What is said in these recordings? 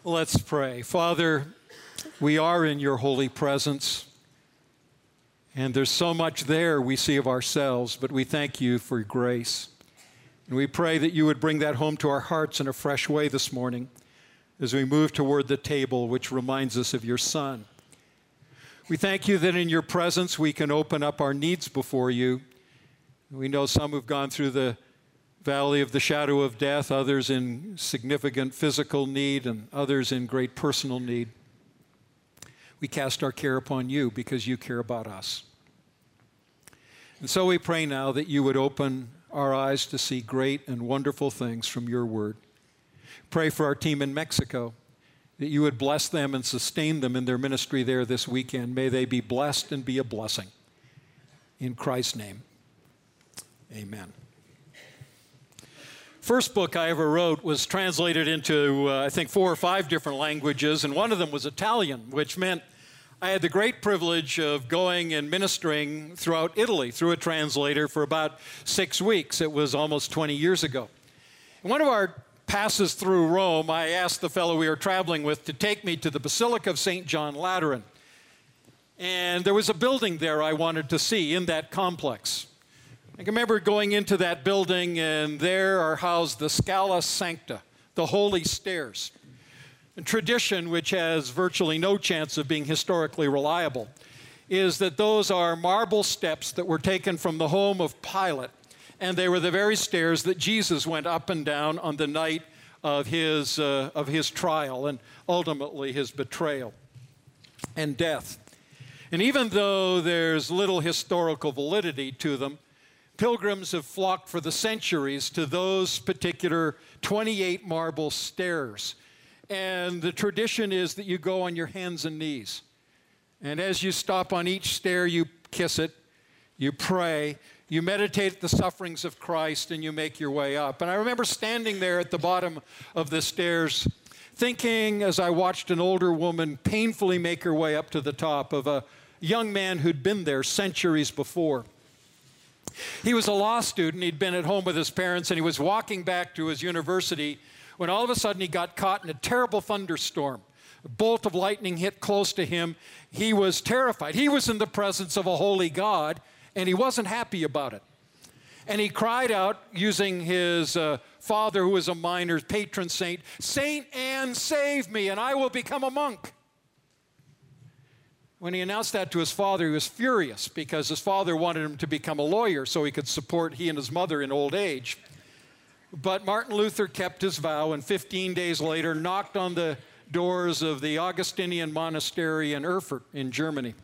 Let's pray. Father, we are in your holy presence, and there's so much there we see of ourselves, but we thank you for your grace. And we pray that you would bring that home to our hearts in a fresh way this morning as we move toward the table, which reminds us of your Son. We thank you that in your presence we can open up our needs before you. We know some who've gone through the valley of the shadow of death, others in significant physical need, and others in great personal need. We cast our care upon you because you care about us. And so we pray now that you would open our eyes to see great and wonderful things from your word. Pray for our team in Mexico, that you would bless them and sustain them in their ministry there this weekend. May they be blessed and be a blessing. In Christ's name, amen. First book I ever wrote was translated into, I think, 4 or 5 different languages, and one of them was Italian, which meant I had the great privilege of going and ministering throughout Italy through a translator for about 6 weeks. It was almost 20 years ago. And one of our passes through Rome, I asked the fellow we were traveling with to take me to the Basilica of St. John Lateran. And there was a building there I wanted to see in that complex. I can remember going into that building, and there are housed the Scala Sancta, the holy stairs. A tradition which has virtually no chance of being historically reliable is that those are marble steps that were taken from the home of Pilate, and they were the very stairs that Jesus went up and down on the night of his trial and ultimately his betrayal and death. And even though there's little historical validity to them, pilgrims have flocked for the centuries to those particular 28 marble stairs. And the tradition is that you go on your hands and knees. And as you stop on each stair, you kiss it, you pray, you meditate the sufferings of Christ, and you make your way up. And I remember standing there at the bottom of the stairs, thinking as I watched an older woman painfully make her way up to the top of a young man who'd been there centuries before. He was a law student. He'd been at home with his parents, and he was walking back to his university when all of a sudden he got caught in a terrible thunderstorm. A bolt of lightning hit close to him. He was terrified. He was in the presence of a holy God, and he wasn't happy about it. And he cried out, using his father, who was a miner's patron saint, "Saint Anne, save me, and I will become a monk." When he announced that to his father, he was furious because his father wanted him to become a lawyer so he could support he and his mother in old age. But Martin Luther kept his vow, and 15 days later knocked on the doors of the Augustinian monastery in Erfurt in Germany.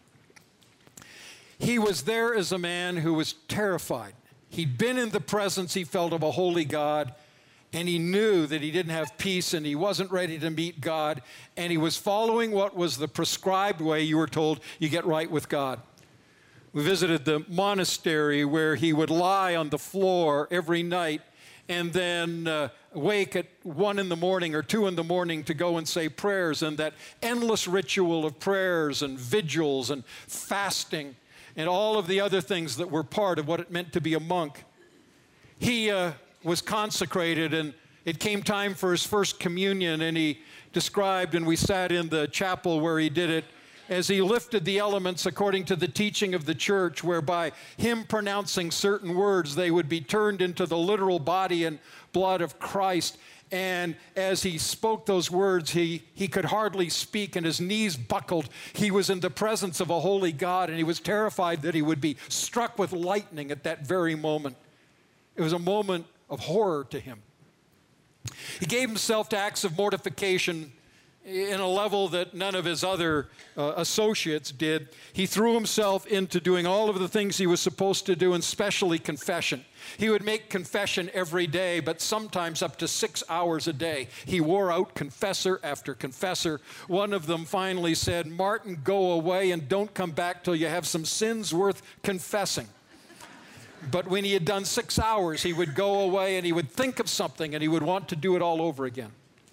He was there as a man who was terrified. He'd been in the presence, he felt, of a holy God, and he knew that he didn't have peace and he wasn't ready to meet God, and he was following what was the prescribed way you were told you get right with God. We visited the monastery where he would lie on the floor every night and then wake at 1 in the morning or 2 in the morning to go and say prayers, and that endless ritual of prayers and vigils and fasting and all of the other things that were part of what it meant to be a monk. He was consecrated, and it came time for his first communion, and he described, and we sat in the chapel where he did it, as he lifted the elements according to the teaching of the church, whereby him pronouncing certain words, they would be turned into the literal body and blood of Christ. And as he spoke those words, he could hardly speak, and his knees buckled. He was in the presence of a holy God, and he was terrified that he would be struck with lightning at that very moment. It was a moment of horror to him. He gave himself to acts of mortification in a level that none of his other associates did. He threw himself into doing all of the things he was supposed to do, and especially confession. He would make confession every day, but sometimes up to 6 hours a day. He wore out confessor after confessor. One of them finally said, "Martin, go away and don't come back till you have some sins worth confessing." But when he had done 6 hours, he would go away and he would think of something and he would want to do it all over again.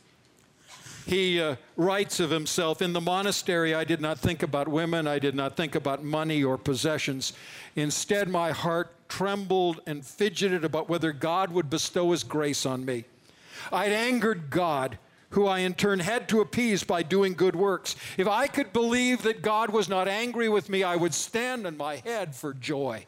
He writes of himself, "In the monastery, I did not think about women. I did not think about money or possessions. Instead, my heart trembled and fidgeted about whether God would bestow his grace on me. I'd angered God who I in turn had to appease by doing good works. If I could believe that God was not angry with me, I would stand on my head for joy.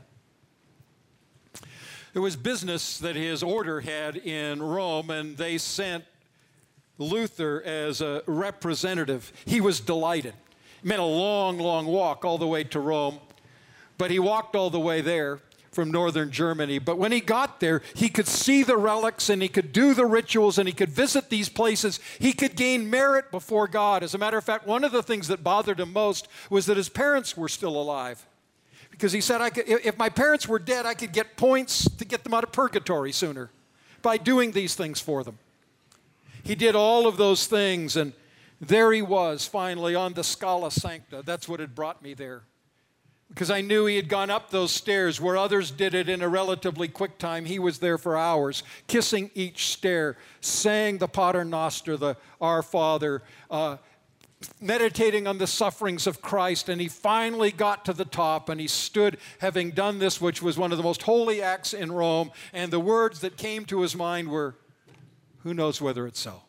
There was business that his order had in Rome, and they sent Luther as a representative. He was delighted. It meant a long, long walk all the way to Rome, but he walked all the way there from northern Germany. But when he got there, he could see the relics, and he could do the rituals, and he could visit these places. He could gain merit before God. As a matter of fact, one of the things that bothered him most was that his parents were still alive. Because he said, if my parents were dead, I could get points to get them out of purgatory sooner by doing these things for them. He did all of those things, and there he was finally on the Scala Sancta. That's what had brought me there. Because I knew he had gone up those stairs where others did it in a relatively quick time. He was there for hours, kissing each stair, saying the Pater Noster, the Our Father, meditating on the sufferings of Christ, and he finally got to the top, and he stood having done this, which was one of the most holy acts in Rome, and the words that came to his mind were, "Who knows whether it's so?"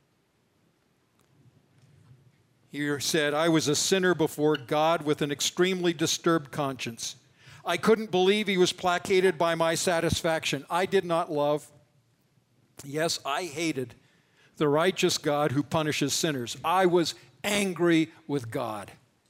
He said, "I was a sinner before God with an extremely disturbed conscience. I couldn't believe he was placated by my satisfaction. I did not love, yes, I hated the righteous God who punishes sinners. I was angry with God."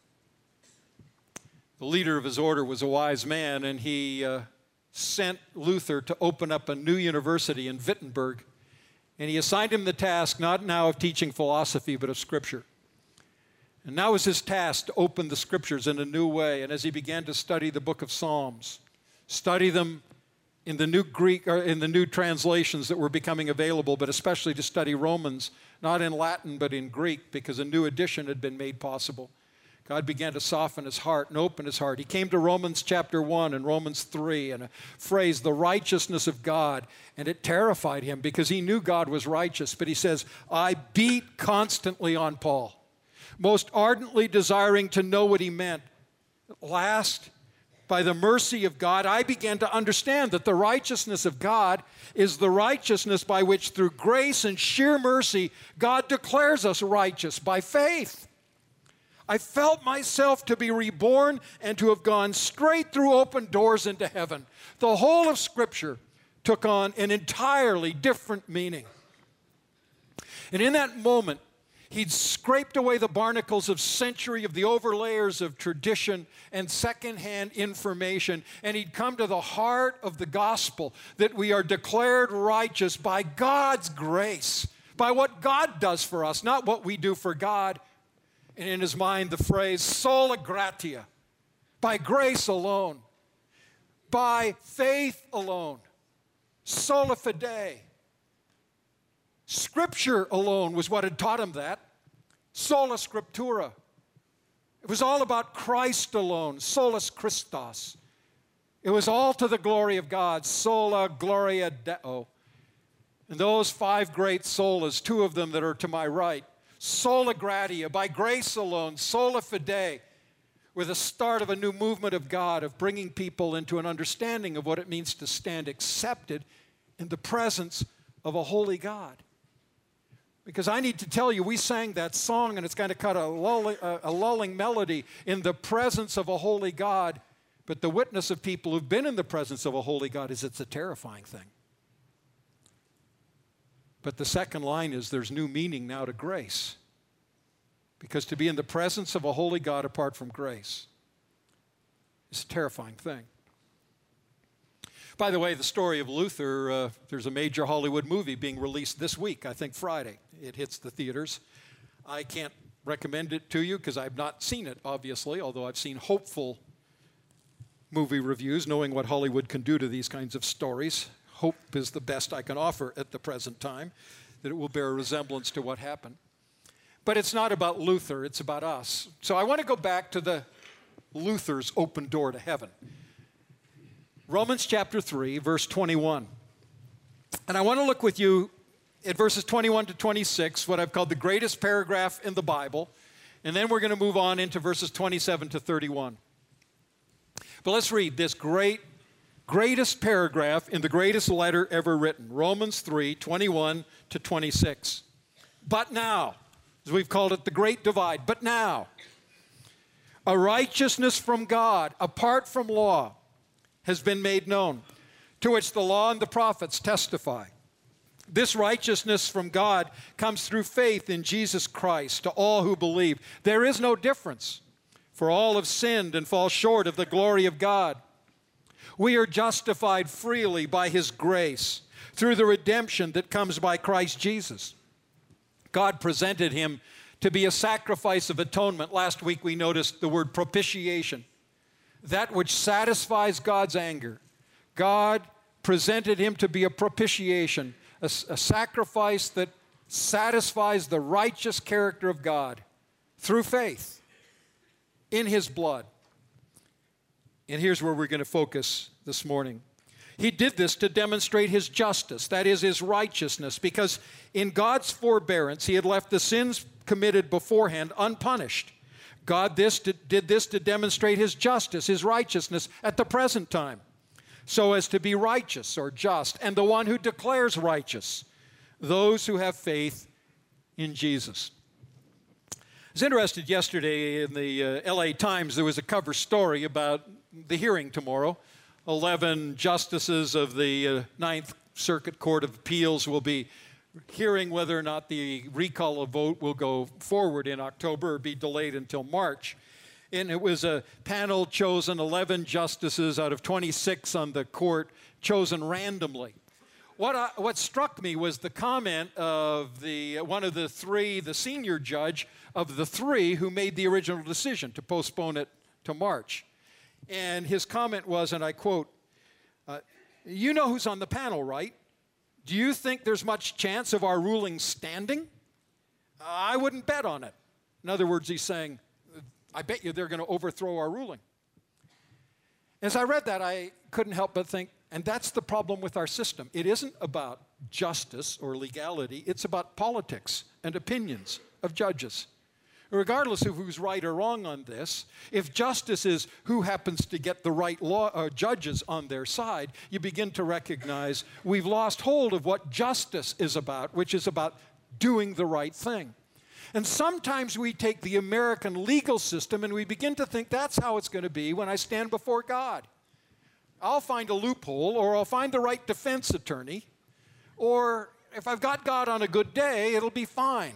The leader of his order was a wise man, and he sent Luther to open up a new university in Wittenberg. And he assigned him the task not now of teaching philosophy, but of Scripture. And now was his task to open the Scriptures in a new way. And as he began to study the book of Psalms, study them in the new Greek, or in the new translations that were becoming available, but especially to study Romans, not in Latin, but in Greek, because a new edition had been made possible. God began to soften his heart and open his heart. He came to Romans chapter 1 and Romans 3 and a phrase, the righteousness of God, and it terrified him because he knew God was righteous. But he says, I beat constantly on Paul, most ardently desiring to know what he meant. At last, by the mercy of God, I began to understand that the righteousness of God is the righteousness by which, through grace and sheer mercy, God declares us righteous by faith. I felt myself to be reborn and to have gone straight through open doors into heaven. The whole of Scripture took on an entirely different meaning. And in that moment, he'd scraped away the barnacles of century of the overlayers of tradition and secondhand information, and he'd come to the heart of the gospel that we are declared righteous by God's grace, by what God does for us, not what we do for God. And in his mind, the phrase, sola gratia, by grace alone, by faith alone, sola fide. Scripture alone was what had taught him that. Sola scriptura. It was all about Christ alone, solus Christos. It was all to the glory of God, sola gloria Deo. And those five great solas, two of them that are to my right, sola gratia, by grace alone, sola fide, were the start of a new movement of God, of bringing people into an understanding of what it means to stand accepted in the presence of a holy God. Because I need to tell you, we sang that song, and it's kind of cut a lulling melody, in the presence of a holy God. But the witness of people who've been in the presence of a holy God is it's a terrifying thing. But the second line is there's new meaning now to grace. Because to be in the presence of a holy God apart from grace is a terrifying thing. By the way, the story of Luther, there's a major Hollywood movie being released this week, I think Friday. It hits the theaters. I can't recommend it to you because I've not seen it, obviously, although I've seen hopeful movie reviews, knowing what Hollywood can do to these kinds of stories. Hope is the best I can offer at the present time, that it will bear a resemblance to what happened. But it's not about Luther, it's about us. So I want to go back to the Luther's open door to heaven. Romans chapter 3, verse 21. And I want to look with you at verses 21 to 26, what I've called the greatest paragraph in the Bible. And then we're going to move on into verses 27 to 31. But let's read this greatest paragraph in the greatest letter ever written. Romans 3, 21 to 26. But now, as we've called it, the great divide, but now, a righteousness from God, apart from law, has been made known, to which the law and the prophets testify. This righteousness from God comes through faith in Jesus Christ to all who believe. There is no difference, for all have sinned and fall short of the glory of God. We are justified freely by His grace through the redemption that comes by Christ Jesus. God presented Him to be a sacrifice of atonement. Last week we noticed the word propitiation, that which satisfies God's anger. God presented Him to be a propitiation, a sacrifice that satisfies the righteous character of God through faith in His blood. And here's where we're going to focus this morning. He did this to demonstrate His justice, that is, His righteousness, because in God's forbearance, He had left the sins committed beforehand unpunished. God did this to demonstrate His justice, His righteousness at the present time, so as to be righteous or just, and the one who declares righteous, those who have faith in Jesus. I was interested yesterday in the LA Times. There was a cover story about the hearing tomorrow. 11 justices of the Ninth Circuit Court of Appeals will be hearing whether or not the recall of vote will go forward in October or be delayed until March. And it was a panel chosen, 11 justices out of 26 on the court, chosen randomly. What struck me was the comment of one of the three, the senior judge of the three who made the original decision to postpone it to March. And his comment was, and I quote, "You know who's on the panel, right? Do you think there's much chance of our ruling standing? I wouldn't bet on it." In other words, he's saying, I bet you they're going to overthrow our ruling. As I read that, I couldn't help but think, and that's the problem with our system. It isn't about justice or legality. It's about politics and opinions of judges. Regardless of who's right or wrong on this, if justice is who happens to get the right judges on their side, you begin to recognize we've lost hold of what justice is about, which is about doing the right thing. And sometimes we take the American legal system and we begin to think that's how it's going to be when I stand before God. I'll find a loophole, or I'll find the right defense attorney, or if I've got God on a good day, it'll be fine.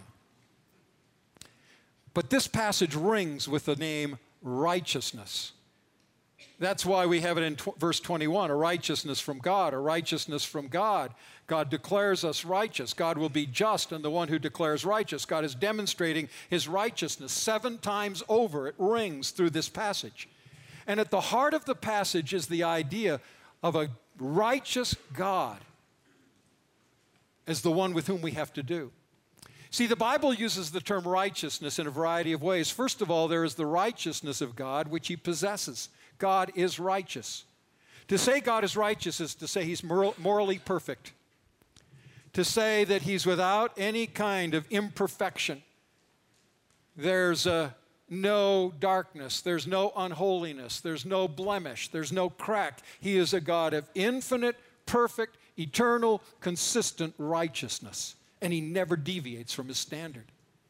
But this passage rings with the name righteousness. That's why we have it in verse 21, a righteousness from God, a righteousness from God. God declares us righteous. God will be just and the one who declares righteous. God is demonstrating His righteousness 7 times over. It rings through this passage. And at the heart of the passage is the idea of a righteous God as the one with whom we have to do. See, the Bible uses the term righteousness in a variety of ways. First of all, there is the righteousness of God, which He possesses. God is righteous. To say God is righteous is to say He's morally perfect. To say that He's without any kind of imperfection. There's no darkness. There's no unholiness. There's no blemish. There's no crack. He is a God of infinite, perfect, eternal, consistent righteousness. And He never deviates from His standard.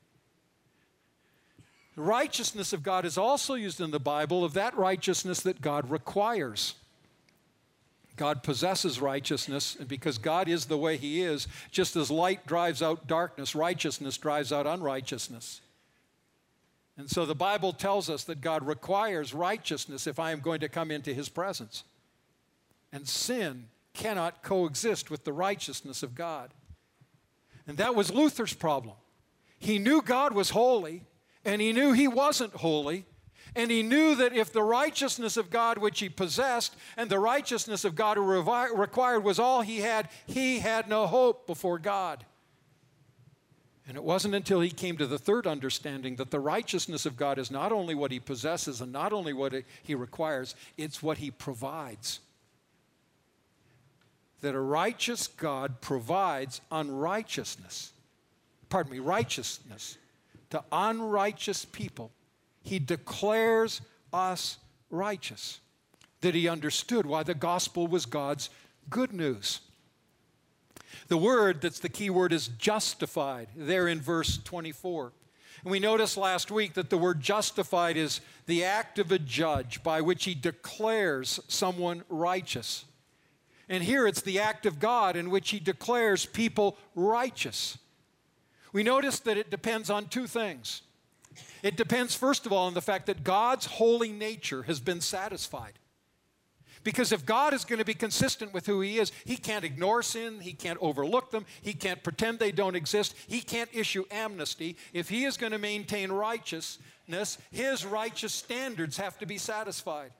The righteousness of God is also used in the Bible of that righteousness that God requires. God possesses righteousness, and because God is the way He is, just as light drives out darkness, righteousness drives out unrighteousness. And so the Bible tells us that God requires righteousness if I am going to come into His presence. And sin cannot coexist with the righteousness of God. And that was Luther's problem. He knew God was holy, and he knew he wasn't holy, and he knew that if the righteousness of God which he possessed and the righteousness of God who required was all he had no hope before God. And it wasn't until he came to the third understanding that the righteousness of God is not only what He possesses and not only what He requires, it's what He provides. That a righteous God provides righteousness to unrighteous people. He declares us righteous. That He understood why the gospel was God's good news. The word that's the key word is justified, there in verse 24. And we noticed last week that the word justified is the act of a judge by which he declares someone righteous. And here it's the act of God in which he declares people righteous. We notice that it depends on two things. It depends, first of all, on the fact that God's holy nature has been satisfied. Because if God is going to be consistent with who he is, he can't ignore sin, he can't overlook them, he can't pretend they don't exist, he can't issue amnesty. If he is going to maintain righteousness, his righteous standards have to be satisfied.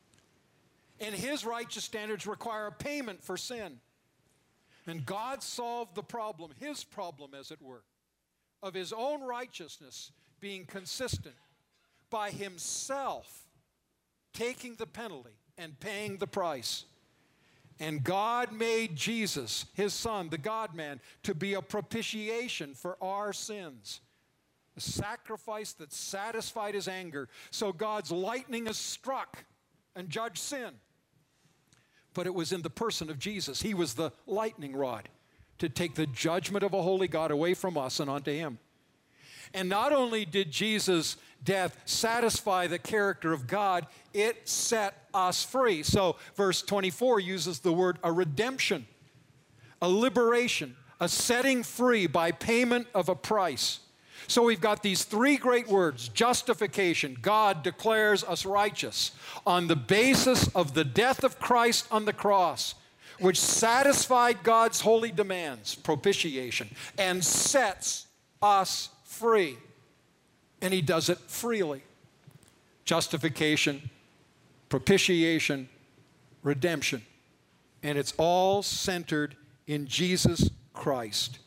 And his righteous standards require a payment for sin. And God solved the problem, his problem as it were, of his own righteousness being consistent by himself taking the penalty and paying the price. And God made Jesus, his son, the God-man, to be a propitiation for our sins. A sacrifice that satisfied his anger. So God's lightning has struck and judged sin. But it was in the person of Jesus. He was the lightning rod to take the judgment of a holy God away from us and onto him. And not only did Jesus' death satisfy the character of God, it set us free. So verse 24 uses the word a redemption, a liberation, a setting free by payment of a price. So we've got these three great words: justification, God declares us righteous on the basis of the death of Christ on the cross, which satisfied God's holy demands, propitiation, and sets us free. And he does it freely. Justification, propitiation, redemption. And it's all centered in Jesus Christ.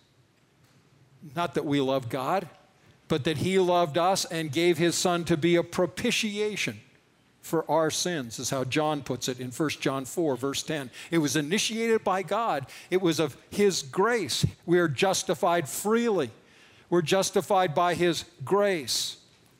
Not that we love God, but that he loved us and gave his son to be a propitiation for our sins, is how John puts it in 1 John 4, verse 10. It was initiated by God. It was of his grace. We are justified freely. We're justified by his grace.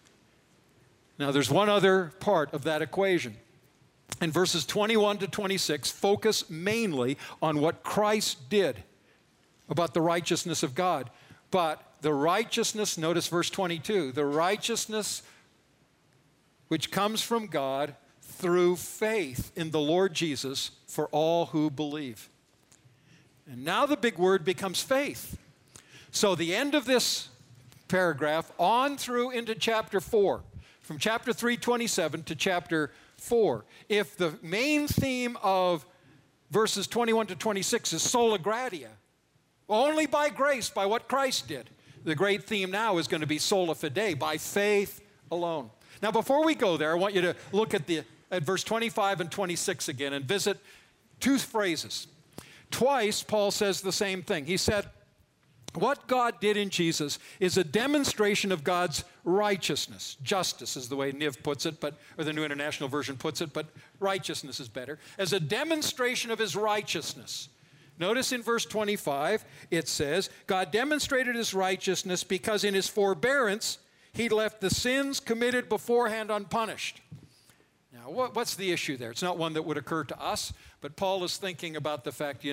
Now, there's one other part of that equation. And verses 21 to 26 focus mainly on what Christ did about the righteousness of God. But the righteousness, notice verse 22, the righteousness which comes from God through faith in the Lord Jesus for all who believe. And now the big word becomes faith. So the end of this paragraph on through into chapter 4, from chapter 3:27 to chapter 4, if the main theme of verses 21 to 26 is sola gratia, only by grace, by what Christ did, the great theme now is going to be sola fide, by faith alone. Now, before we go there, I want you to look at verse 25 and 26 again and visit two phrases. Twice, Paul says the same thing. He said, what God did in Jesus is a demonstration of God's righteousness. Justice is the way Niv puts it, or the New International Version puts it, but righteousness is better. As a demonstration of his righteousness. Notice in verse 25, it says, God demonstrated his righteousness because in his forbearance, he left the sins committed beforehand unpunished. Now, what's the issue there? It's not one that would occur to us, but Paul is thinking about the fact,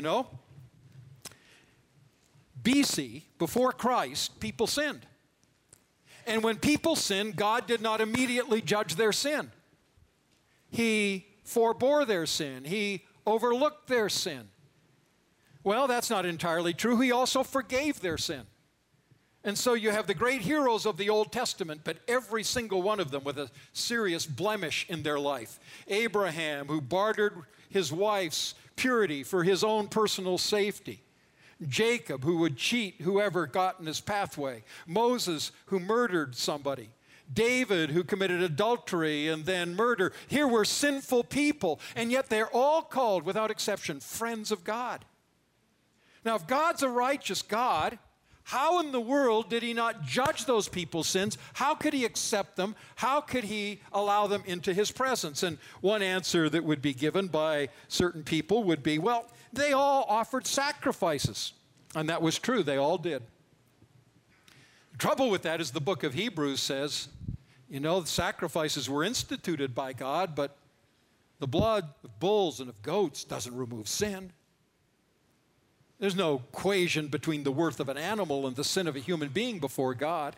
BC, before Christ, people sinned. And when people sinned, God did not immediately judge their sin. He forbore their sin. He overlooked their sin. Well, that's not entirely true. He also forgave their sin. And so you have the great heroes of the Old Testament, but every single one of them with a serious blemish in their life. Abraham, who bartered his wife's purity for his own personal safety. Jacob, who would cheat whoever got in his pathway. Moses, who murdered somebody. David, who committed adultery and then murder. Here were sinful people, and yet they're all called, without exception, friends of God. Now, if God's a righteous God, how in the world did he not judge those people's sins? How could he accept them? How could he allow them into his presence? And one answer that would be given by certain people would be, well, they all offered sacrifices. And that was true. They all did. The trouble with that is the book of Hebrews says, the sacrifices were instituted by God, but the blood of bulls and of goats doesn't remove sin. There's no equation between the worth of an animal and the sin of a human being before God.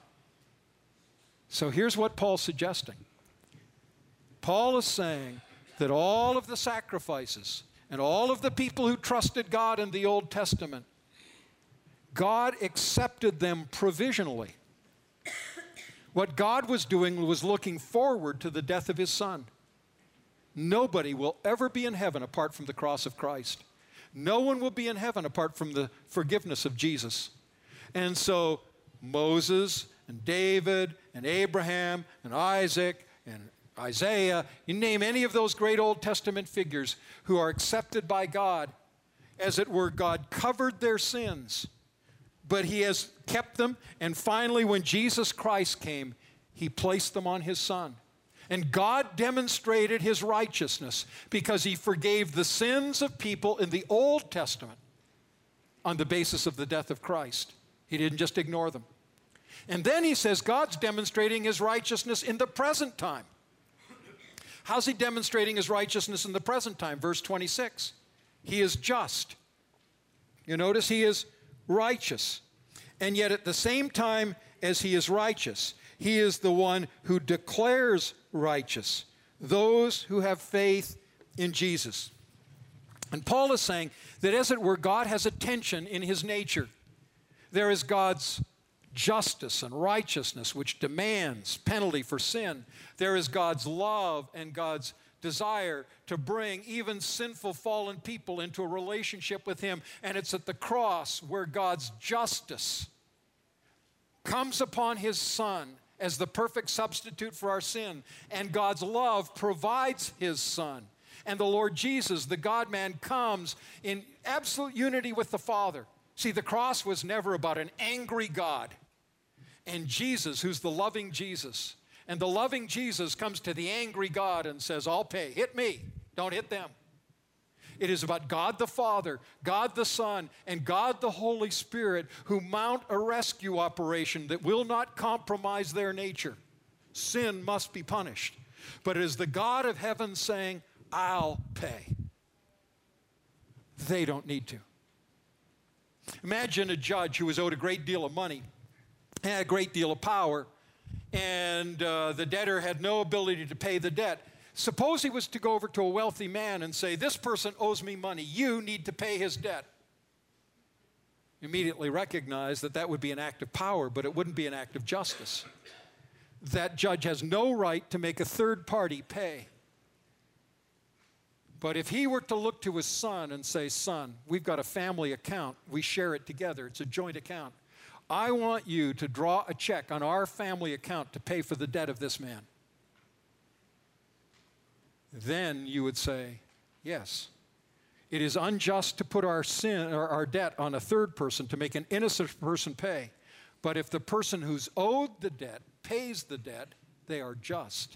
So here's what Paul's suggesting. Paul is saying that all of the sacrifices and all of the people who trusted God in the Old Testament, God accepted them provisionally. What God was doing was looking forward to the death of his Son. Nobody will ever be in heaven apart from the cross of Christ. No one will be in heaven apart from the forgiveness of Jesus. And so Moses and David and Abraham and Isaac and Isaiah, you name any of those great Old Testament figures who are accepted by God, as it were, God covered their sins, but he has kept them, and finally when Jesus Christ came, he placed them on his Son. And God demonstrated his righteousness because he forgave the sins of people in the Old Testament on the basis of the death of Christ. He didn't just ignore them. And then he says God's demonstrating his righteousness in the present time. How's he demonstrating his righteousness in the present time? Verse 26. He is just. You notice he is righteous. And yet at the same time as he is righteous, he is the one who declares righteous those who have faith in Jesus. And Paul is saying that, as it were, God has a tension in his nature. There is God's justice and righteousness, which demands penalty for sin. There is God's love and God's desire to bring even sinful, fallen people into a relationship with him. And it's at the cross where God's justice comes upon his Son as the perfect substitute for our sin, and God's love provides his Son. And the Lord Jesus, the God-man, comes in absolute unity with the Father. See, the cross was never about an angry God. And Jesus, who's the loving Jesus, and the loving Jesus comes to the angry God and says, I'll pay. Hit me. Don't hit them. It is about God the Father, God the Son, and God the Holy Spirit who mount a rescue operation that will not compromise their nature. Sin must be punished. But it is the God of heaven saying, I'll pay. They don't need to. Imagine a judge who was owed a great deal of money, had a great deal of power, and the debtor had no ability to pay the debt. Suppose he was to go over to a wealthy man and say, this person owes me money. You need to pay his debt. Immediately recognize that that would be an act of power, but it wouldn't be an act of justice. That judge has no right to make a third party pay. But if he were to look to his son and say, son, we've got a family account. We share it together. It's a joint account. I want you to draw a check on our family account to pay for the debt of this man. Then you would say, yes, it is unjust to put our sin or our debt on a third person to make an innocent person pay. But if the person who's owed the debt pays the debt, they are just.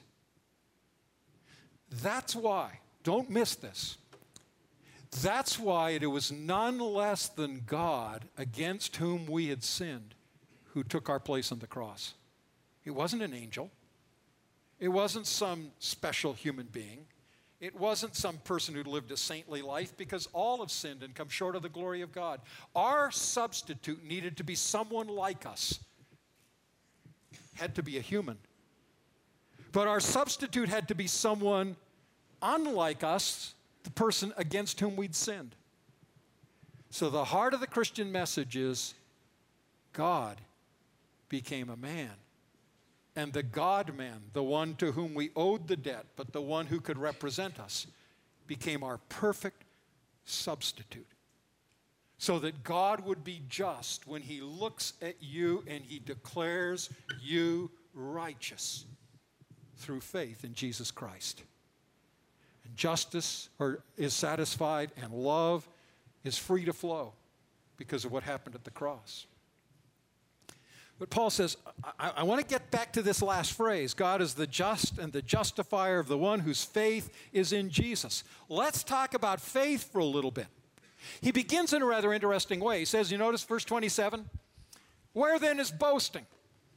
That's why, don't miss this. That's why it was none less than God, against whom we had sinned, who took our place on the cross. It wasn't an angel. It wasn't some special human being. It wasn't some person who lived a saintly life, because all have sinned and come short of the glory of God. Our substitute needed to be someone like us. Had to be a human. But our substitute had to be someone unlike us, the person against whom we'd sinned. So the heart of the Christian message is God became a man. And the God-man, the one to whom we owed the debt, but the one who could represent us, became our perfect substitute. So that God would be just when he looks at you and he declares you righteous through faith in Jesus Christ. And justice is satisfied and love is free to flow because of what happened at the cross. But Paul says, I want to get back to this last phrase. God is the just and the justifier of the one whose faith is in Jesus. Let's talk about faith for a little bit. He begins in a rather interesting way. He says, you notice verse 27? Where then is boasting?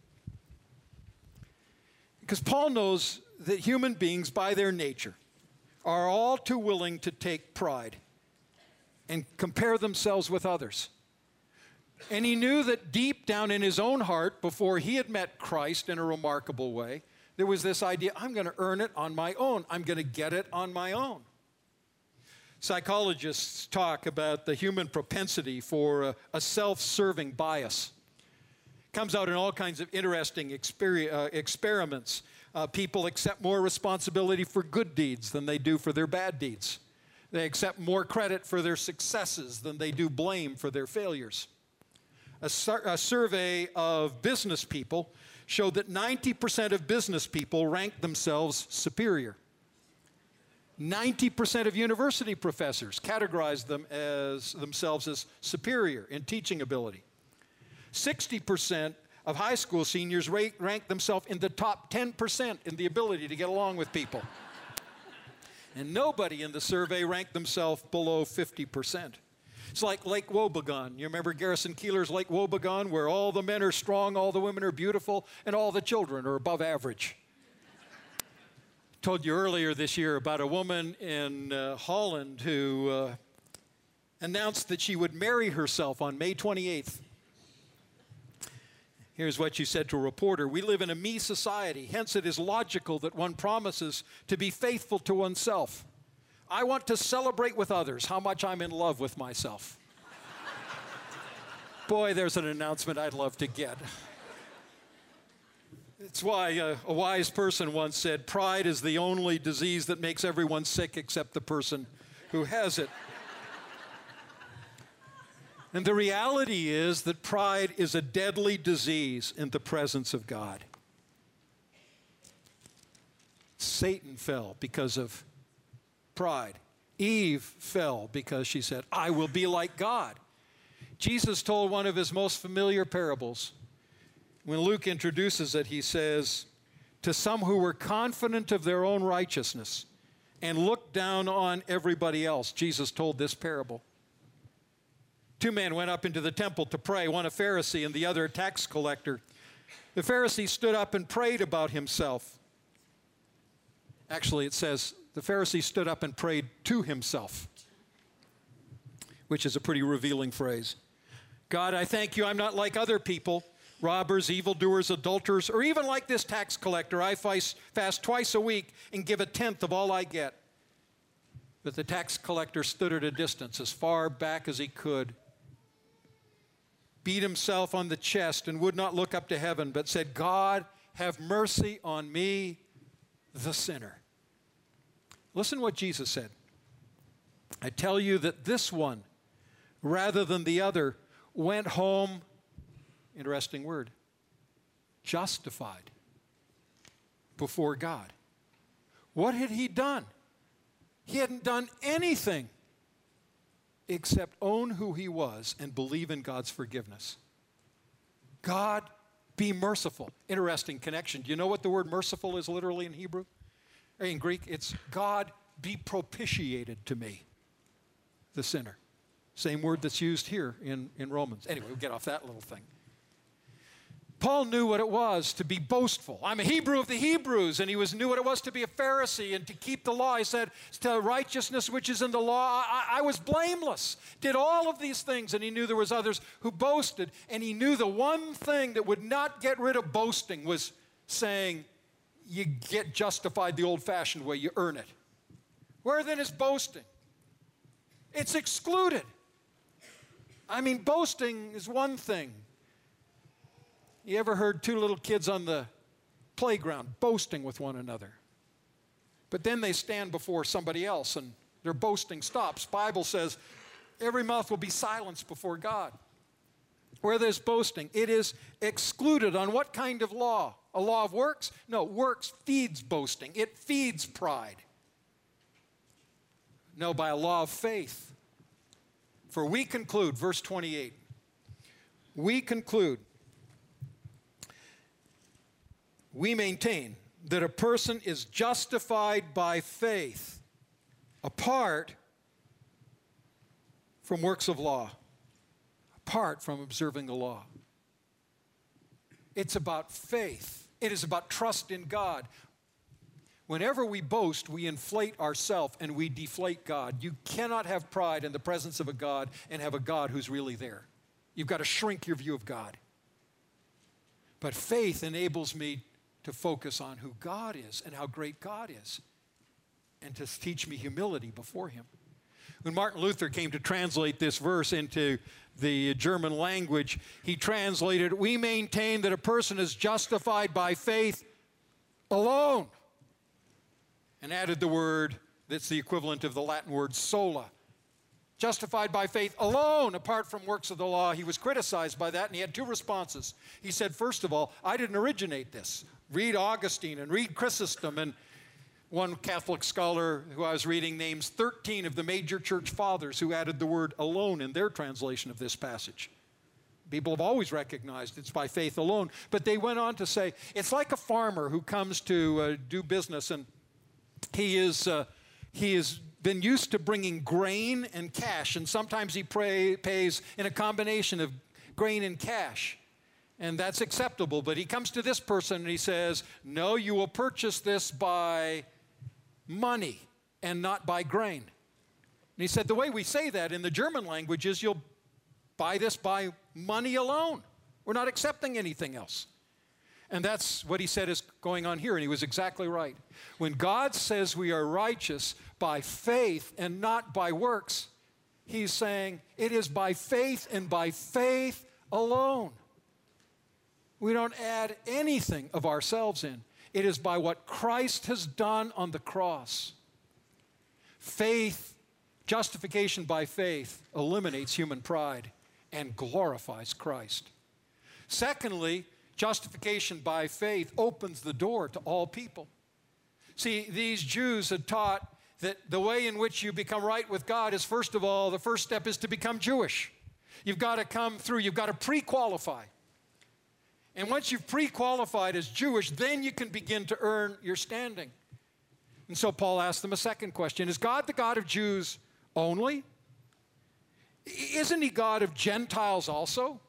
Because Paul knows that human beings, by their nature, are all too willing to take pride. and compare themselves with others. And he knew that deep down in his own heart, before he had met Christ in a remarkable way, there was this idea, I'm going to earn it on my own. I'm going to get it on my own. Psychologists talk about the human propensity for a self-serving bias. It comes out in all kinds of interesting experiments. People accept more responsibility for good deeds than they do for their bad deeds. They accept more credit for their successes than they do blame for their failures. A survey of business people showed that 90% of business people rank themselves superior. 90% of university professors categorize themselves as superior in teaching ability. 60% of high school seniors rank themselves in the top 10% in the ability to get along with people. And nobody in the survey ranked themselves below 50%. It's like Lake Wobegon. You remember Garrison Keillor's Lake Wobegon, where all the men are strong, all the women are beautiful, and all the children are above average. Told you earlier this year about a woman in Holland who announced that she would marry herself on May 28th. Here's what she said to a reporter. We live in a me society, hence it is logical that one promises to be faithful to oneself. I want to celebrate with others how much I'm in love with myself. Boy, there's an announcement I'd love to get. It's why a wise person once said, pride is the only disease that makes everyone sick except the person who has it. And the reality is that pride is a deadly disease in the presence of God. Satan fell because of pride. Eve fell because she said, I will be like God. Jesus told one of his most familiar parables. When Luke introduces it, he says, to some who were confident of their own righteousness and looked down on everybody else, Jesus told this parable. Two men went up into the temple to pray, one a Pharisee and the other a tax collector. The Pharisee stood up and prayed about himself. Actually, it says, the Pharisee stood up and prayed to himself, which is a pretty revealing phrase. God, I thank you I'm not like other people, robbers, evildoers, adulterers, or even like this tax collector. I fast twice a week and give a tenth of all I get. But the tax collector stood at a distance, as far back as he could, beat himself on the chest and would not look up to heaven, but said, God, have mercy on me, the sinner. Listen what Jesus said. I tell you that this one, rather than the other, went home, interesting word, justified before God. What had he done? He hadn't done anything except own who he was and believe in God's forgiveness. God, be merciful. Interesting connection. Do you know what the word merciful is literally in Hebrew? In Greek, it's God, be propitiated to me, the sinner. Same word that's used here in Romans. Anyway, we'll get off that little thing. Paul knew what it was to be boastful. I'm a Hebrew of the Hebrews, and he knew what it was to be a Pharisee and to keep the law. He said, to righteousness which is in the law, I was blameless. Did all of these things, and he knew there was others who boasted, and he knew the one thing that would not get rid of boasting was saying, you get justified the old-fashioned way, you earn it. Where then is boasting? It's excluded. I mean, boasting is one thing. You ever heard two little kids on the playground boasting with one another? But then they stand before somebody else and their boasting stops. Bible says every mouth will be silenced before God. Where there's boasting, it is excluded. On what kind of law? A law of works? No, works feeds boasting. It feeds pride. No, by a law of faith. For we conclude, verse 28, we conclude, we maintain that a person is justified by faith apart from works of law, apart from observing the law. It's about faith. It is about trust in God. Whenever we boast, we inflate ourselves and we deflate God. You cannot have pride in the presence of a God and have a God who's really there. You've got to shrink your view of God. But faith enables me to focus on who God is and how great God is, and to teach me humility before Him. When Martin Luther came to translate this verse into the German language, he translated, "We maintain that a person is justified by faith alone," and added the word that's the equivalent of the Latin word sola. Justified by faith alone, apart from works of the law. He was criticized by that, and he had two responses. He said, first of all, I didn't originate this. Read Augustine and read Chrysostom. And one Catholic scholar who I was reading names 13 of the major church fathers who added the word alone in their translation of this passage. People have always recognized it's by faith alone. But they went on to say, it's like a farmer who comes to do business, and he has been used to bringing grain and cash, and sometimes he pays in a combination of grain and cash, and that's acceptable. But he comes to this person and he says, no, you will purchase this by money and not by grain. And he said, the way we say that in the German language is you'll buy this by money alone. We're not accepting anything else. And that's what he said is going on here, and he was exactly right. When God says we are righteous by faith and not by works, he's saying it is by faith and by faith alone. We don't add anything of ourselves in. It is by what Christ has done on the cross. Faith, justification by faith, eliminates human pride and glorifies Christ. Secondly, justification by faith opens the door to all people. See, these Jews had taught that the way in which you become right with God is, first of all, the first step is to become Jewish. You've got to come through, you've got to pre-qualify. And once you've pre-qualified as Jewish, then you can begin to earn your standing. And so Paul asked them a second question. Is God the God of Jews only? Isn't He God of Gentiles also?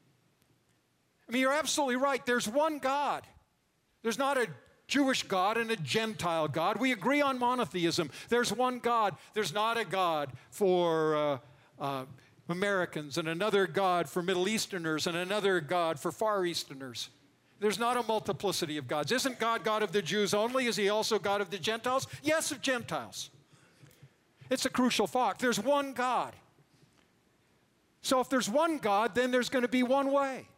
I mean, you're absolutely right. There's one God. There's not a Jewish God and a Gentile God. We agree on monotheism. There's one God. There's not a God for Americans and another God for Middle Easterners and another God for Far Easterners. There's not a multiplicity of gods. Isn't God God of the Jews only? Is He also God of the Gentiles? Yes, of Gentiles. It's a crucial fact. There's one God. So if there's one God, then there's going to be one way.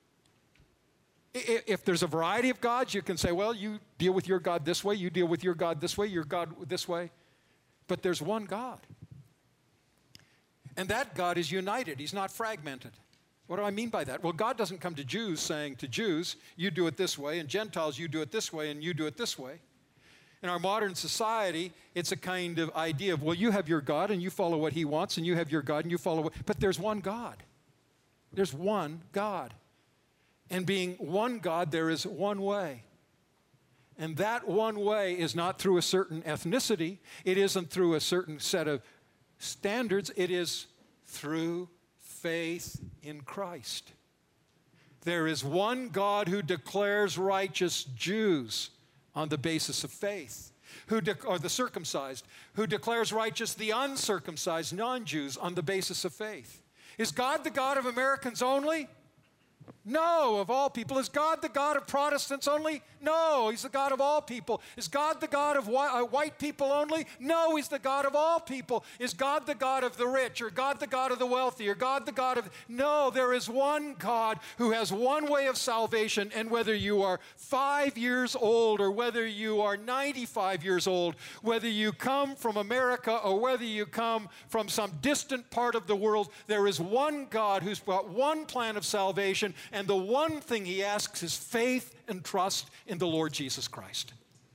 If there's a variety of gods, you can say, well, you deal with your God this way, you deal with your God this way, your God this way. But there's one God. And that God is united. He's not fragmented. What do I mean by that? Well, God doesn't come to Jews saying to Jews, you do it this way, and Gentiles, you do it this way, and you do it this way. In our modern society, it's a kind of idea of, well, you have your God, and you follow what He wants, and you have your God, and you follow what... But there's one God. There's one God. And being one God, there is one way. And that one way is not through a certain ethnicity. It isn't through a certain set of standards. It is through faith in Christ. There is one God who declares righteous Jews on the basis of faith, or the circumcised, who declares righteous the uncircumcised non-Jews on the basis of faith. Is God the God of Americans only? No, of all people. Is God the God of Protestants only? No, He's the God of all people. Is God the God of white people only? No, He's the God of all people. Is God the God of the rich, or God the God of the wealthy, or God the God of... No, there is one God who has one way of salvation, and whether you are 5 years old or whether you are 95 years old, whether you come from America or whether you come from some distant part of the world, there is one God who's got one plan of salvation, and the one thing He asks is faith and trust in the Lord Jesus Christ.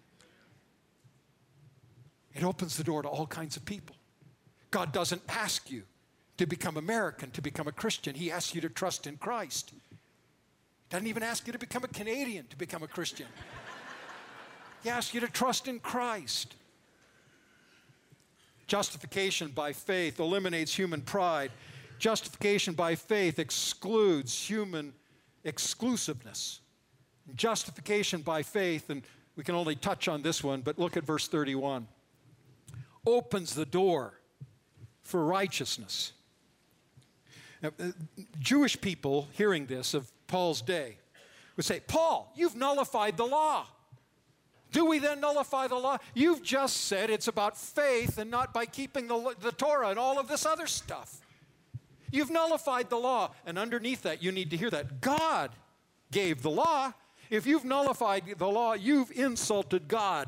It opens the door to all kinds of people. God doesn't ask you to become American, to become a Christian. He asks you to trust in Christ. He doesn't even ask you to become a Canadian to become a Christian. He asks you to trust in Christ. Justification by faith eliminates human pride. Justification by faith excludes human exclusiveness. Justification by faith and We can only touch on this one, but look at verse 31. Opens the door for righteousness. Now, Jewish people hearing this of Paul's day would say, Paul, you've nullified the law. Do we then nullify the law? You've just said it's about faith and not by keeping the Torah and all of this other stuff. You've nullified the law. And underneath that, you need to hear that. God gave the law. If you've nullified the law, you've insulted God.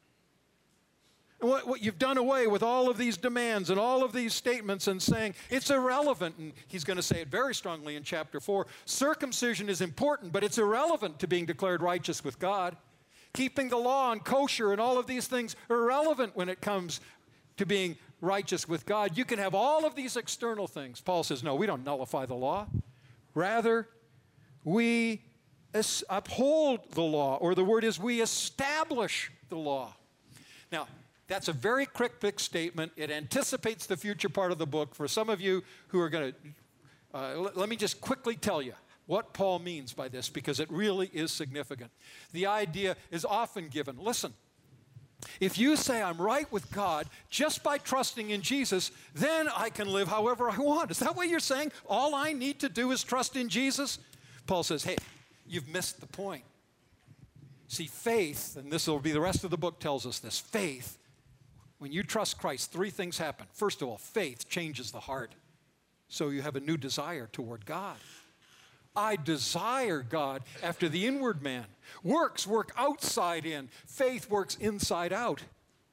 And what you've done away with all of these demands and all of these statements and saying it's irrelevant. And he's going to say it very strongly in chapter 4. Circumcision is important, but it's irrelevant to being declared righteous with God. Keeping the law and kosher and all of these things are irrelevant when it comes to being righteous with God. You can have all of these external things. Paul says, no, we don't nullify the law. Rather, we uphold the law, or the word is we establish the law. Now, that's a very cryptic statement. It anticipates the future part of the book. For some of you who are going to, let me just quickly tell you what Paul means by this, because it really is significant. The idea is often given. Listen, if you say I'm right with God just by trusting in Jesus, then I can live however I want. Is that what you're saying? All I need to do is trust in Jesus? Paul says, hey, you've missed the point. See, faith, and this will be the rest of the book tells us this, faith, when you trust Christ, three things happen. First of all, faith changes the heart, so you have a new desire toward God. I desire God after the inward man. Works work outside in. Faith works inside out.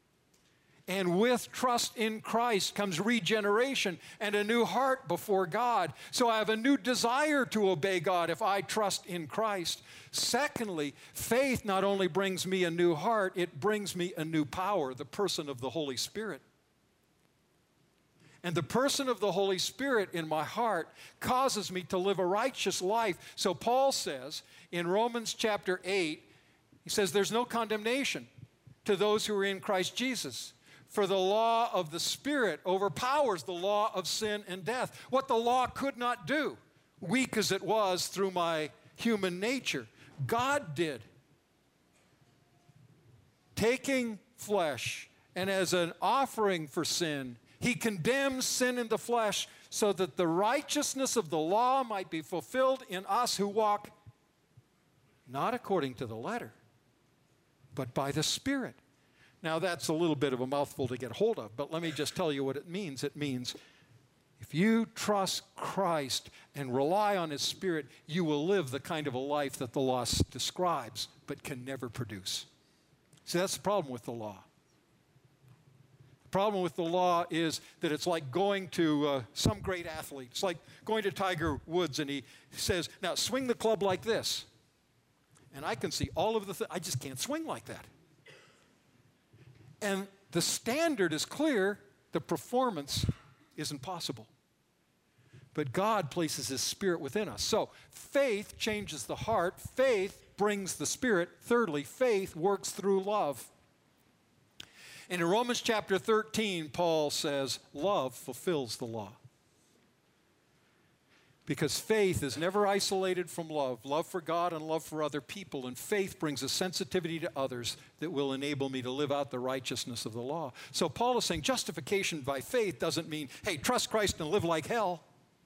And with trust in Christ comes regeneration and a new heart before God. So I have a new desire to obey God if I trust in Christ. Secondly, faith not only brings me a new heart, it brings me a new power, the person of the Holy Spirit. And the person of the Holy Spirit in my heart causes me to live a righteous life. So Paul says in Romans chapter 8, he says there's no condemnation to those who are in Christ Jesus. For the law of the Spirit overpowers the law of sin and death. What the law could not do, weak as it was through my human nature, God did. Taking flesh and as an offering for sin, he condemns sin in the flesh so that the righteousness of the law might be fulfilled in us who walk not according to the letter, but by the Spirit. Now, that's a little bit of a mouthful to get hold of, but let me just tell you what it means. It means if you trust Christ and rely on His Spirit, you will live the kind of a life that the law describes but can never produce. See, that's the problem with the law. The problem with the law is that it's like going to some great athlete. It's like going to Tiger Woods and he says, now swing the club like this. And I can see all of the I just can't swing like that. And the standard is clear, the performance isn't possible. But God places His Spirit within us. So faith changes the heart. Faith brings the Spirit. Thirdly, faith works through love. And in Romans chapter 13, Paul says, love fulfills the law. Because faith is never isolated from love. Love for God and love for other people. And faith brings a sensitivity to others that will enable me to live out the righteousness of the law. So Paul is saying justification by faith doesn't mean, hey, trust Christ and live like hell.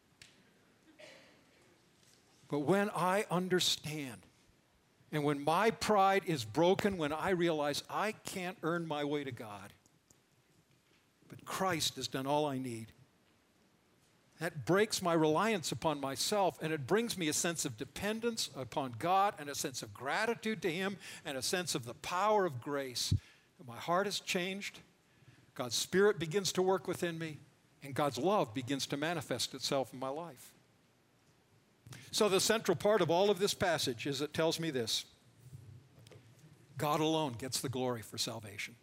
But when I understand, and when my pride is broken, when I realize I can't earn my way to God, but Christ has done all I need, that breaks my reliance upon myself, and it brings me a sense of dependence upon God and a sense of gratitude to Him and a sense of the power of grace. My heart is changed, God's Spirit begins to work within me, and God's love begins to manifest itself in my life. So the central part of all of this passage is it tells me this: God alone gets the glory for salvation.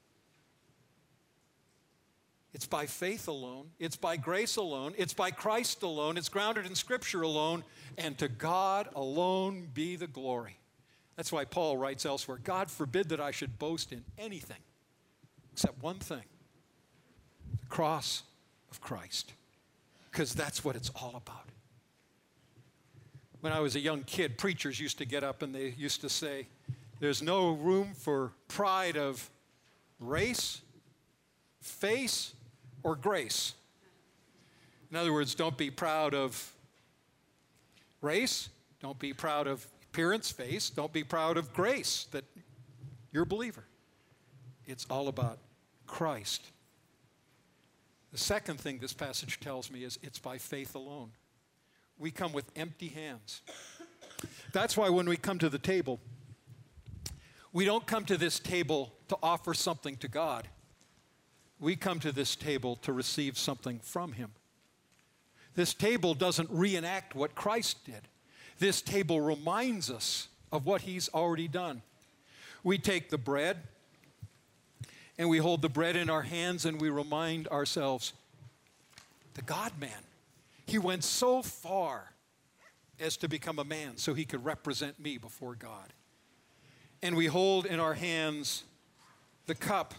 It's by faith alone. It's by grace alone. It's by Christ alone. It's grounded in Scripture alone. And to God alone be the glory. That's why Paul writes elsewhere, God forbid that I should boast in anything except one thing, the cross of Christ. Because that's what it's all about. When I was a young kid, preachers used to get up and they used to say, There's no room for pride of race, face, or grace. In other words, don't be proud of race. Don't be proud of appearance, face. Don't be proud of grace, that you're a believer. It's all about Christ. The second thing this passage tells me is it's by faith alone. We come with empty hands. That's why when we come to the table, we don't come to this table to offer something to God. We come to this table to receive something from Him. This table doesn't reenact what Christ did. This table reminds us of what He's already done. We take the bread, and we hold the bread in our hands, and we remind ourselves, the God-man, He went so far as to become a man so He could represent me before God. And we hold in our hands the cup.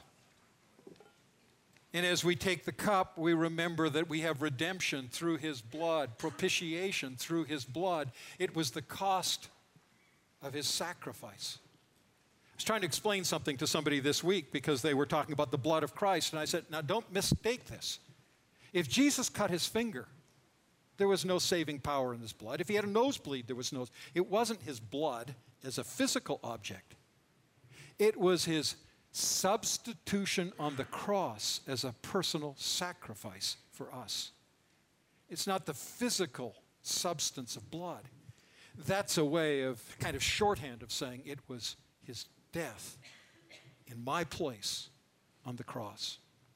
And as we take the cup, we remember that we have redemption through His blood, propitiation through His blood. It was the cost of His sacrifice. I was trying to explain something to somebody this week because they were talking about the blood of Christ. And I said, now don't mistake this. If Jesus cut His finger, there was no saving power in His blood. If He had a nosebleed, there was no. It wasn't His blood as a physical object. It was His substitution on the cross as a personal sacrifice for us. It's not the physical substance of blood. That's a way of kind of shorthand of saying it was His death in my place on the cross.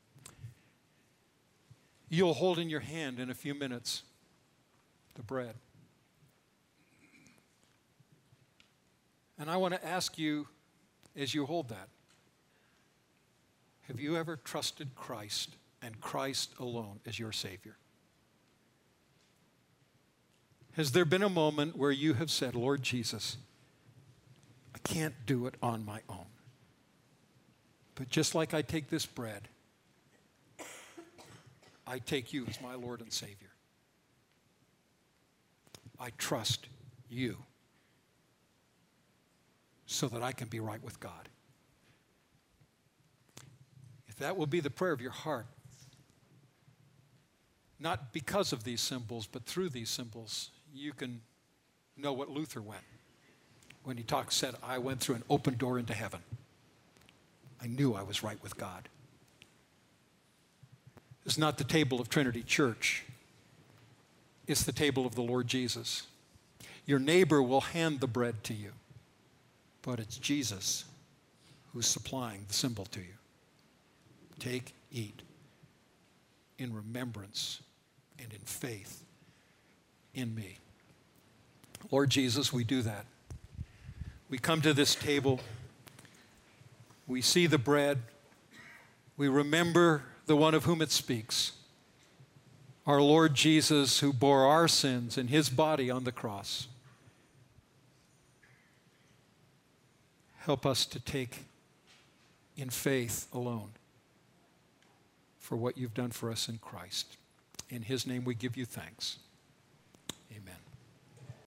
You'll hold in your hand in a few minutes the bread. And I want to ask you, as you hold that, have you ever trusted Christ and Christ alone as your Savior? Has there been a moment where you have said, Lord Jesus, I can't do it on my own. But just like I take this bread, I take you as my Lord and Savior. I trust you so that I can be right with God. If that will be the prayer of your heart, not because of these symbols, but through these symbols, you can know what Luther went when he said, I went through an open door into heaven. I knew I was right with God. It's not the table of Trinity Church. It's the table of the Lord Jesus. Your neighbor will hand the bread to you, but it's Jesus who's supplying the symbol to you. Take, eat, in remembrance and in faith in me. Lord Jesus, we do that. We come to this table. We see the bread. We remember the one of whom it speaks, our Lord Jesus, who bore our sins in His body on the cross. Help us to take in faith alone for what you've done for us in Christ. In His name we give you thanks. Amen.